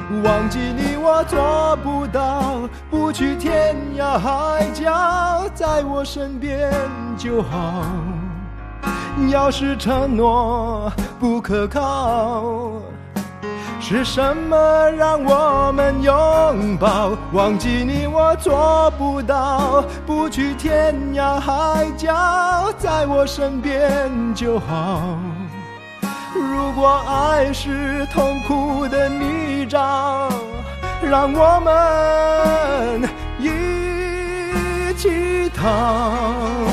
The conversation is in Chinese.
忘记你我做不到，不去天涯海角，在我身边就好。要是承诺不可靠，是什么让我们拥抱？忘记你我做不到，不去天涯海角，在我身边就好。如果爱是痛苦的泥沼，让我们一起逃。